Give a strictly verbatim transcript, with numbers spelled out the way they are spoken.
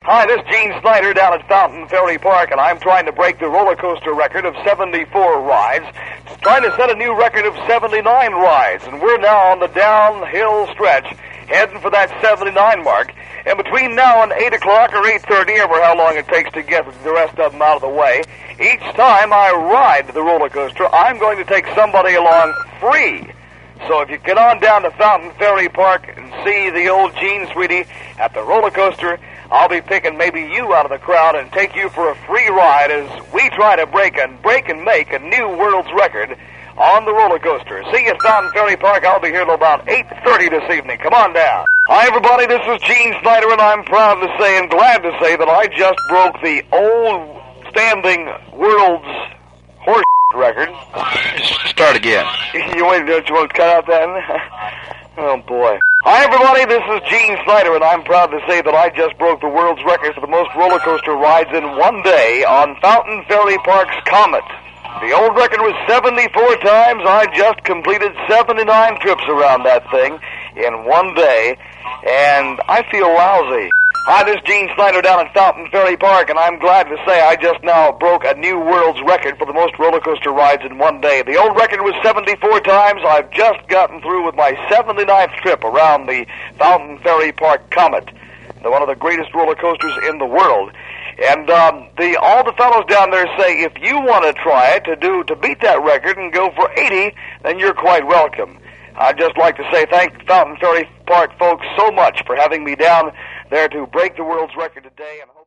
Hi, this is Gene Snyder down at Fountain Ferry Park, and I'm trying to break the roller coaster record of seventy-four rides, trying to set a new record of seventy-nine rides, and we're now on the downhill stretch, heading for that seventy-nine mark. And between now and eight o'clock or eight thirty, or how long it takes to get the rest of them out of the way, each time I ride the roller coaster, I'm going to take somebody along free. So if you get on down to Fountain Ferry Park and see the old Gene Sweetie at the roller coaster, I'll be picking maybe you out of the crowd and take you for a free ride as we try to break and break and make a new world's record on the roller coaster. See you at Fountain Ferry Park. I'll be here till about eight thirty this evening. Come on down. Hi, everybody. This is Gene Snyder, and I'm proud to say and glad to say that I just broke the old standing world's horse record. Start again. You wait, don't you want to cut out that? Oh, boy. Hi, everybody. This is Gene Snyder, and I'm proud to say that I just broke the world's record for the most roller coaster rides in one day on Fountain Ferry Park's Comet. The old record was seventy-four times. I just completed seventy-nine trips around that thing in one day, and I feel lousy. Hi, this is Gene Snyder down at Fountain Ferry Park, and I'm glad to say I just now broke a new world's record for the most roller coaster rides in one day. The old record was seventy-four times. I've just gotten through with my seventy-ninth trip around the Fountain Ferry Park Comet, the one of the greatest roller coasters in the world. And um, the all the fellows down there say if you want to try it to do to beat that record and go for eighty, then you're quite welcome. I'd just like to say thank Fountain Ferry Park folks so much for having me down there to break the world's record today. And